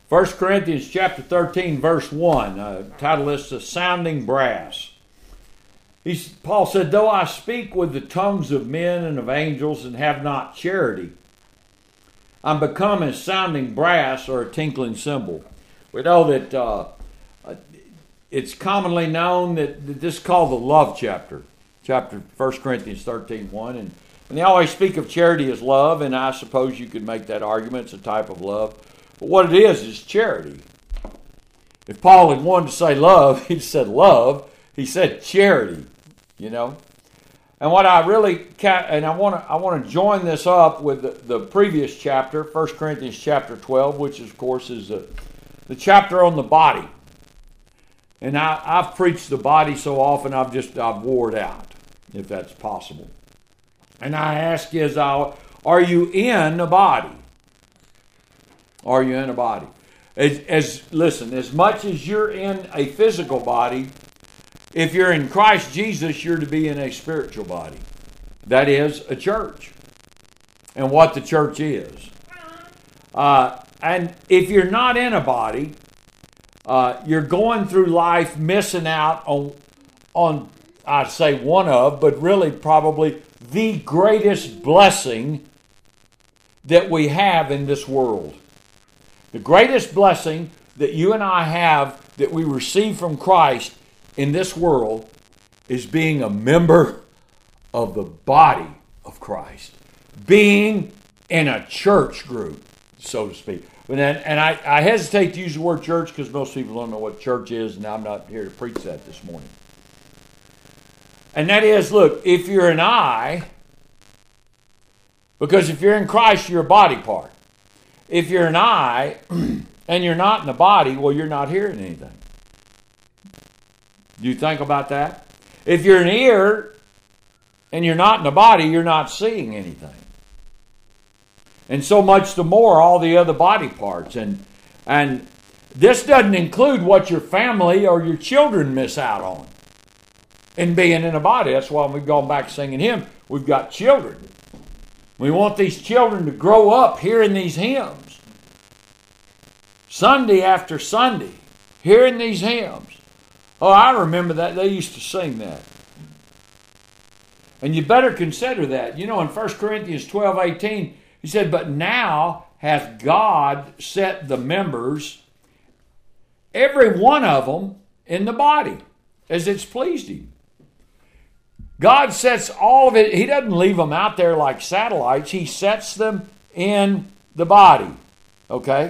1 Corinthians chapter 13, verse 1, title is The Sounding Brass. Paul said, though I speak with the tongues of men and of angels and have not charity, I'm become as sounding brass or a tinkling cymbal. We know that it's commonly known that this is called the love chapter 1 Corinthians 13, 1. And they always speak of charity as love, and I suppose you could make that argument. It's a type of love. But what it is charity. If Paul had wanted to say love, he'd said love. He said charity, you know. And what I really I want to join this up with the previous chapter, 1 Corinthians chapter 12, which of course is the chapter on the body. And I've preached the body so often I've wore it out, if that's possible. And I ask you, are you in a body? Are you in a body? Listen, as much as you're in a physical body, if you're in Christ Jesus, you're to be in a spiritual body. That is a church. And what the church is. And if you're not in a body, you're going through life missing out on I'd say one of, but really probably the greatest blessing that we have in this world. The greatest blessing that you and I have that we receive from Christ in this world is being a member of the body of Christ. Being in a church group, so to speak. And I hesitate to use the word church because most people don't know what church is, and I'm not here to preach that this morning. And that is, look, if you're an eye, because if you're in Christ, you're a body part. If you're an eye and you're not in the body, well, you're not hearing anything. Do you think about that? If you're an ear and you're not in the body, you're not seeing anything. And so much the more all the other body parts. And this doesn't include what your family or your children miss out on in being in a body. That's why we've gone back singing hymns. We've got children. We want these children to grow up hearing these hymns. Sunday after Sunday, hearing these hymns. Oh, I remember that. They used to sing that. And you better consider that. You know, in 1 Corinthians 12:18, he said, but now hath God set the members, every one of them, in the body, as it's pleased him. God sets all of it. He doesn't leave them out there like satellites. He sets them in the body. Okay?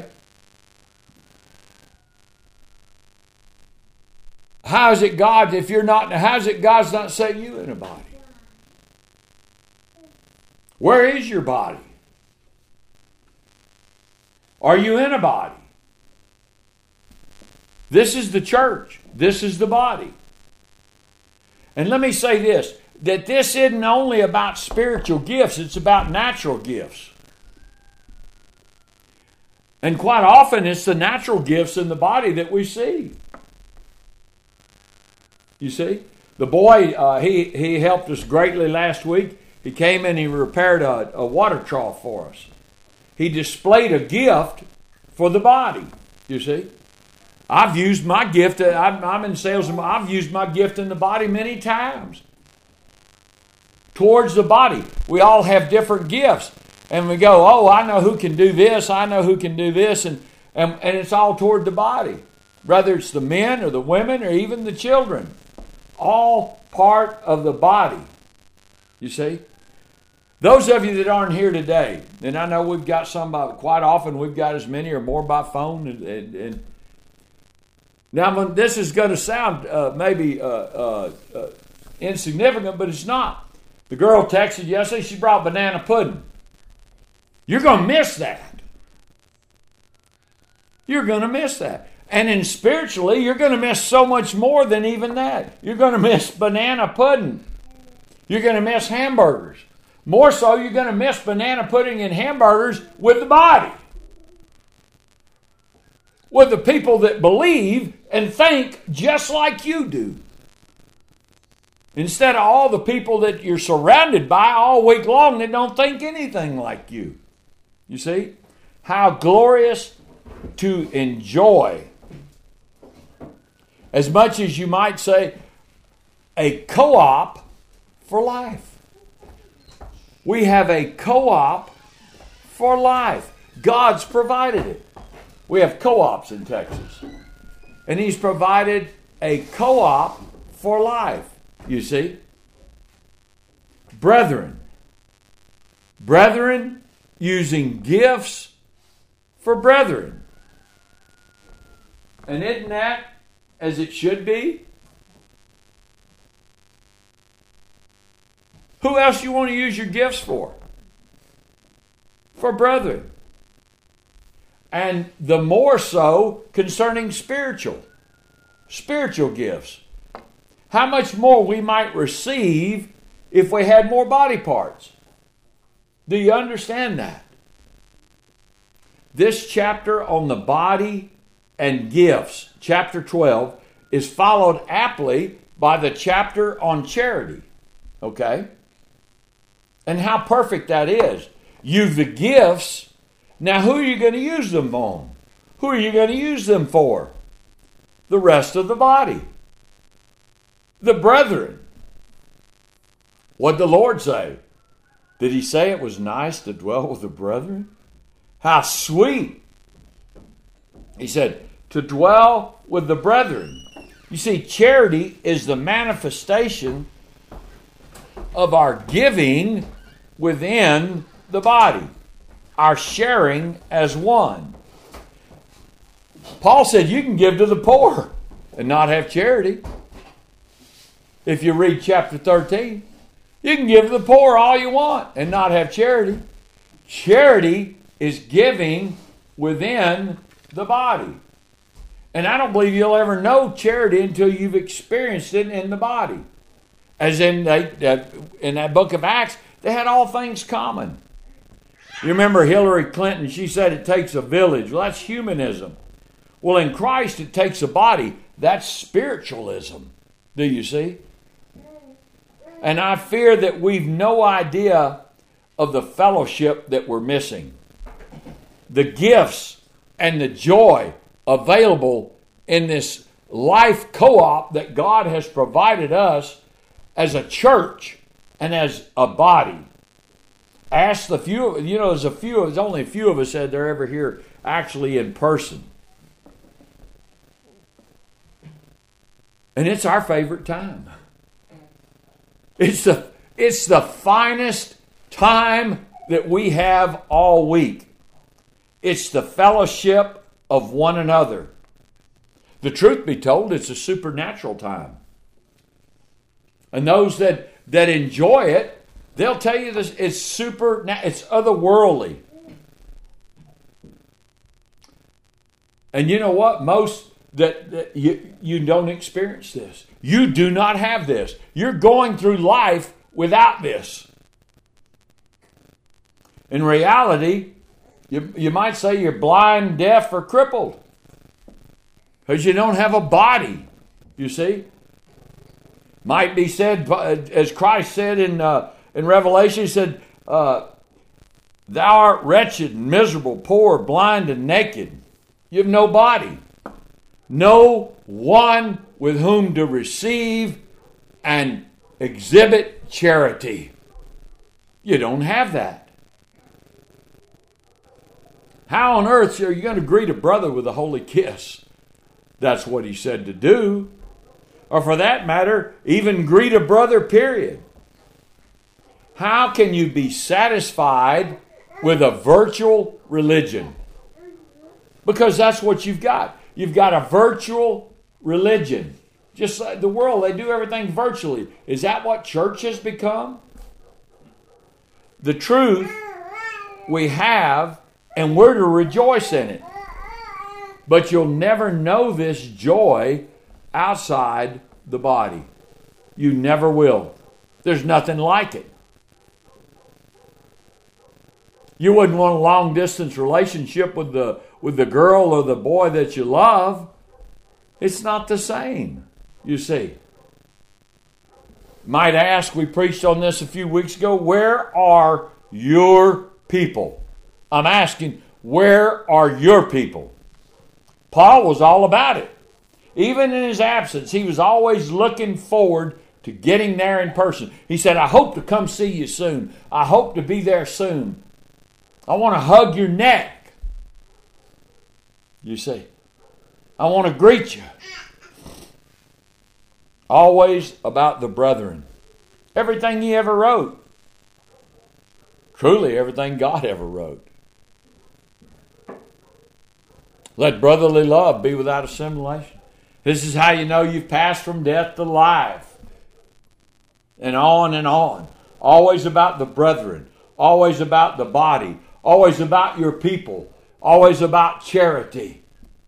How is it God's not set you in a body? Where is your body? Are you in a body? This is the church. This is the body. And let me say this, that this isn't only about spiritual gifts, it's about natural gifts. And quite often it's the natural gifts in the body that we see. You see? The boy, he helped us greatly last week. He came and he repaired a water trough for us. He displayed a gift for the body, you see? I've used my gift. I'm in sales. I've used my gift in the body many times. Towards the body. We all have different gifts. And we go, oh, I know who can do this. I know who can do this. And it's all toward the body. Whether it's the men or the women or even the children. All part of the body. You see? Those of you that aren't here today, and I know we've got some quite often we've got as many or more by phone and now, this is going to sound maybe insignificant, but it's not. The girl texted yesterday, she brought banana pudding. You're going to miss that. You're going to miss that. And in spiritually, you're going to miss so much more than even that. You're going to miss banana pudding. You're going to miss hamburgers. More so, you're going to miss banana pudding and hamburgers with the body. With the people that believe and think just like you do. Instead of all the people that you're surrounded by all week long that don't think anything like you. You see? How glorious to enjoy. As much as you might say, a co-op for life. We have a co-op for life. God's provided it. We have co-ops in Texas. And He's provided a co-op for life, you see. Brethren using gifts for brethren. And isn't that as it should be? Who else you want to use your gifts for? For brethren. And the more so concerning spiritual gifts. How much more we might receive if we had more body parts. Do you understand that? This chapter on the body and gifts, chapter 12, is followed aptly by the chapter on charity. Okay? And how perfect that is. You've the gifts. Now who are you going to use them on? Who are you going to use them for? The rest of the body. The brethren. What'd the Lord say? Did He say it was nice to dwell with the brethren? How sweet. He said, to dwell with the brethren. You see, charity is the manifestation of our giving within the body. Our sharing as one. Paul said you can give to the poor and not have charity. If you read chapter 13, you can give to the poor all you want and not have charity. Charity is giving within the body. And I don't believe you'll ever know charity until you've experienced it in the body. As in that book of Acts, they had all things common. You remember Hillary Clinton, she said it takes a village. Well, that's humanism. Well, in Christ, it takes a body. That's spiritualism. Do you see? And I fear that we've no idea of the fellowship that we're missing. The gifts and the joy available in this life co-op that God has provided us as a church and as a body. Ask the few, there's only a few of us that are ever here actually in person. And it's our favorite time. It's the finest time that we have all week. It's the fellowship of one another. The truth be told, it's a supernatural time. And those that enjoy it, they'll tell you this, it's otherworldly. And you know what? Most that you don't experience this. You do not have this. You're going through life without this. In reality, you might say you're blind, deaf, or crippled. Because you don't have a body, you see. Might be said, as Christ said in Revelation, He said, thou art wretched, miserable, poor, blind, and naked. You have no body. No one with whom to receive and exhibit charity. You don't have that. How on earth are you going to greet a brother with a holy kiss? That's what He said to do. Or for that matter, even greet a brother, period. How can you be satisfied with a virtual religion? Because that's what you've got. You've got a virtual religion. Just like the world, they do everything virtually. Is that what church has become? The truth we have, and we're to rejoice in it. But you'll never know this joy outside the body. You never will. There's nothing like it. You wouldn't want a long-distance relationship with the girl or the boy that you love. It's not the same, you see. Might ask, we preached on this a few weeks ago, where are your people? I'm asking, where are your people? Paul was all about it. Even in his absence, he was always looking forward to getting there in person. He said, I hope to come see you soon. I hope to be there soon. I want to hug your neck. You see, I want to greet you. Always about the brethren. Everything he ever wrote. Truly everything God ever wrote. Let brotherly love be without assimilation. This is how you know you've passed from death to life. And on and on. Always about the brethren. Always about the body. Always about your people. Always about charity.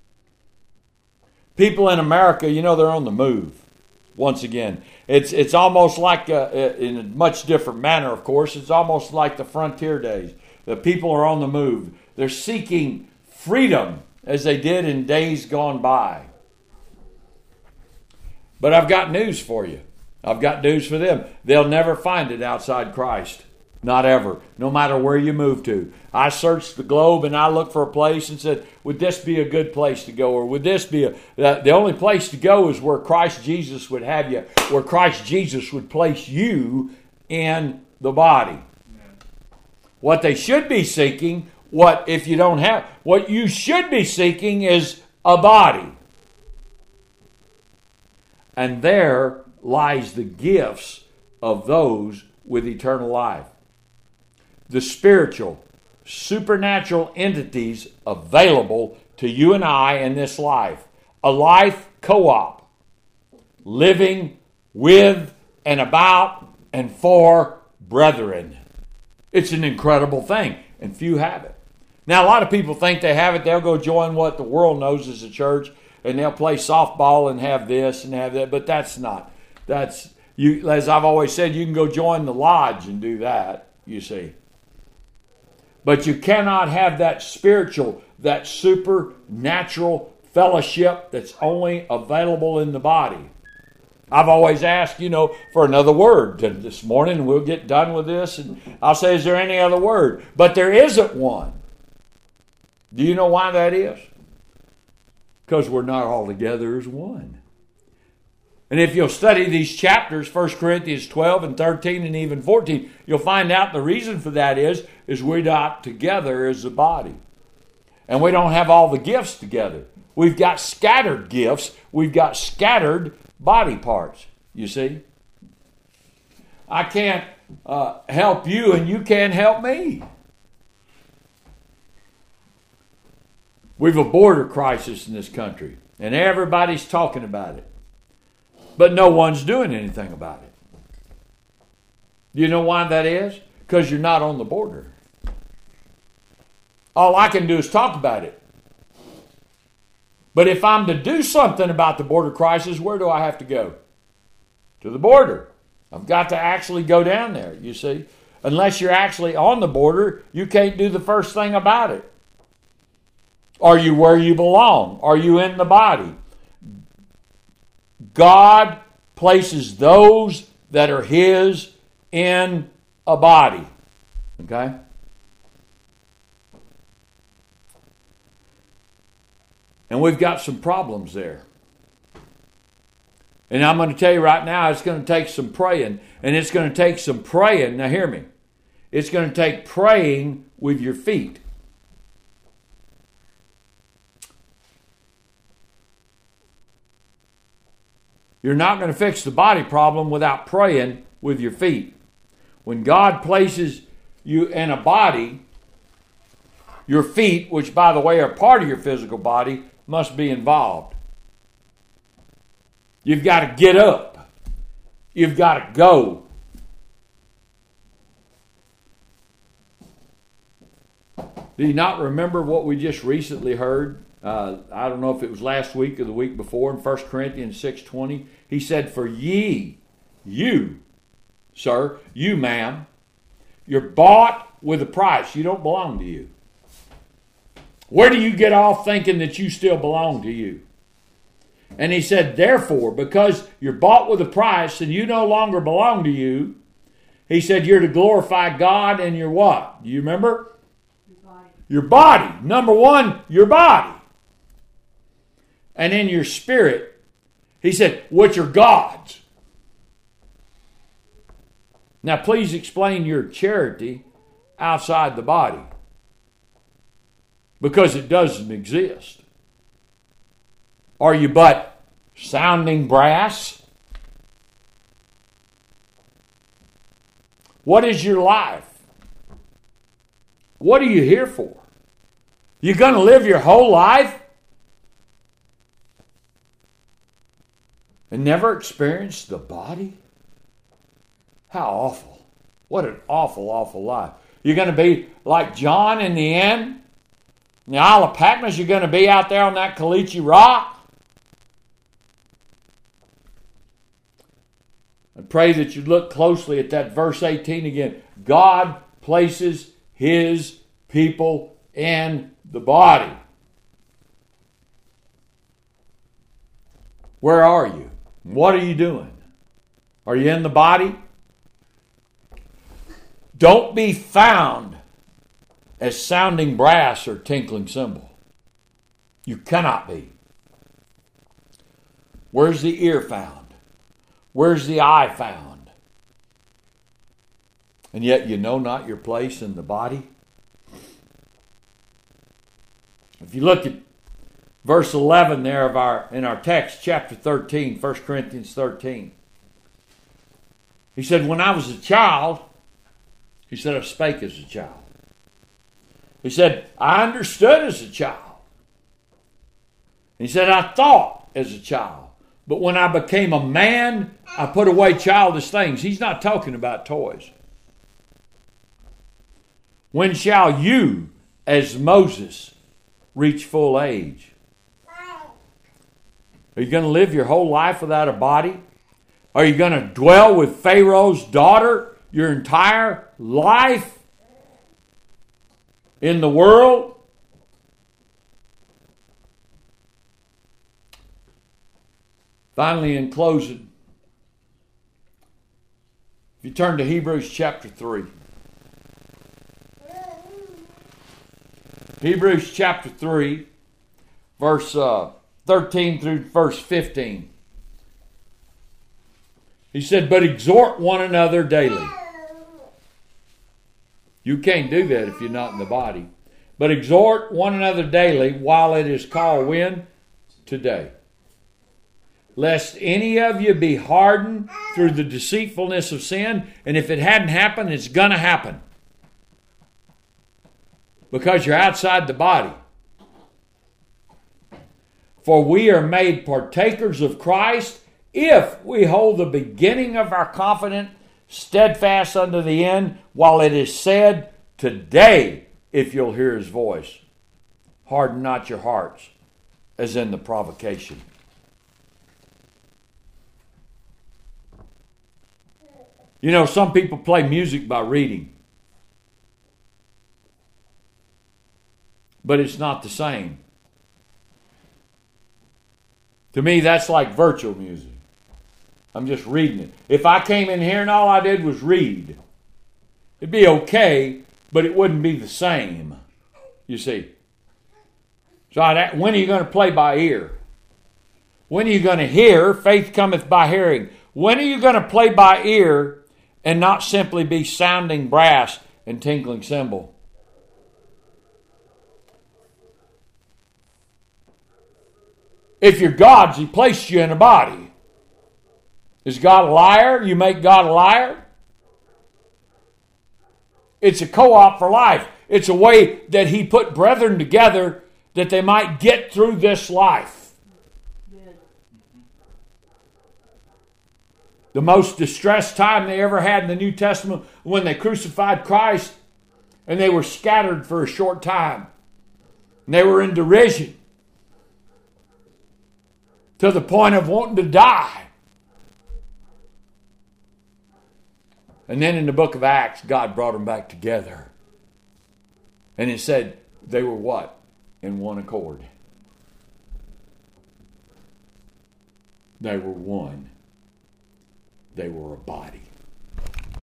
People in America, you know, they're on the move. Once again, it's almost like, in a much different manner, of course, it's almost like the frontier days. The people are on the move. They're seeking freedom as they did in days gone by. But I've got news for you. I've got news for them. They'll never find it outside Christ. Not ever. No matter where you move to. I searched the globe and I looked for a place and said, would this be a good place to go? Or would this be the only place to go is where Christ Jesus would have you. Where Christ Jesus would place you in the body. What they should be seeking, what you should be seeking is a body. And there lies the gifts of those with eternal life. The spiritual, supernatural entities available to you and I in this life. A life co-op. Living with and about and for brethren. It's an incredible thing, and few have it. Now, a lot of people think they have it. They'll go join what the world knows as a church, and they'll play softball and have this and have that, but that's not. As I've always said, you can go join the lodge and do that, you see. But you cannot have that spiritual, that supernatural fellowship that's only available in the body. I've always asked, for another word this morning, and we'll get done with this, and I'll say, is there any other word? But there isn't one. Do you know why that is? Because we're not all together as one. And if you'll study these chapters, 1 Corinthians 12 and 13 and even 14, you'll find out the reason for that is we're not together as a body. And we don't have all the gifts together. We've got scattered gifts. We've got scattered body parts, you see. I can't help you and you can't help me. We've a border crisis in this country, and everybody's talking about it. But no one's doing anything about it. Do you know why that is? Because you're not on the border. All I can do is talk about it. But if I'm to do something about the border crisis, where do I have to go? To the border. I've got to actually go down there, you see. Unless you're actually on the border, you can't do the first thing about it. Are you where you belong? Are you in the body? God places those that are His in a body. Okay? And we've got some problems there. And I'm going to tell you right now, it's going to take some praying. And it's going to take some praying. Now hear me. It's going to take praying with your feet. You're not going to fix the body problem without praying with your feet. When God places you in a body, your feet, which by the way are part of your physical body, must be involved. You've got to get up. You've got to go. Do you not remember what we just recently heard? I don't know if it was last week or the week before in 1 Corinthians 6:20. He said, for ye, you, sir, you, ma'am, you're bought with a price. You don't belong to you. Where do you get off thinking that you still belong to you? And he said, therefore, because you're bought with a price and you no longer belong to you, he said you're to glorify God in your what? Do you remember? Your body. Number one, your body. and in your spirit, he said, which are God's. Now, please explain your charity outside the body, because it doesn't exist. Are you but sounding brass? What is your life? What are you here for? You going to live your whole life and never experience the body? How awful. What an awful, awful life. You're going to be like John in the end. In the Isle of Patmos, you're going to be out there on that Caliche rock. I pray that you look closely at that verse 18 again. God places his people in the body. Where are you? What are you doing? Are you in the body? Don't be found as sounding brass or tinkling cymbal. You cannot be. Where's the ear found? Where's the eye found? And yet you know not your place in the body? If you look at verse 11 there in our text, chapter 13, 1 Corinthians 13. He said, when I was a child, he said, I spake as a child. He said, I understood as a child. He said, I thought as a child. But when I became a man, I put away childish things. He's not talking about toys. When shall you, as Moses, reach full age? Are you going to live your whole life without a body? Are you going to dwell with Pharaoh's daughter your entire life in the world? Finally, in closing, if you turn to Hebrews chapter 3. Hebrews chapter 3, verse 13 through verse 15. He said, but exhort one another daily. You can't do that if you're not in the body. But exhort one another daily while it is called when? Today. Lest any of you be hardened through the deceitfulness of sin. And if it hadn't happened, it's going to happen. Because you're outside the body. For we are made partakers of Christ if we hold the beginning of our confidence steadfast unto the end, while it is said, today, if you'll hear his voice, harden not your hearts, as in the provocation. You know, some people play music by reading. But it's not the same. To me, that's like virtual music. I'm just reading it. If I came in here and all I did was read, it'd be okay, but it wouldn't be the same, you see. So when are you going to play by ear? When are you going to hear? Faith cometh by hearing. When are you going to play by ear and not simply be sounding brass and tinkling cymbal? If you're God's, he placed you in a body. Is God a liar? You make God a liar? It's a co-op for life. It's a way that he put brethren together that they might get through this life. The most distressed time they ever had in the New Testament when they crucified Christ and they were scattered for a short time. And they were in derision to the point of wanting to die. And then in the book of Acts, God brought them back together. And it said they were what? In one accord. They were one. They were a body.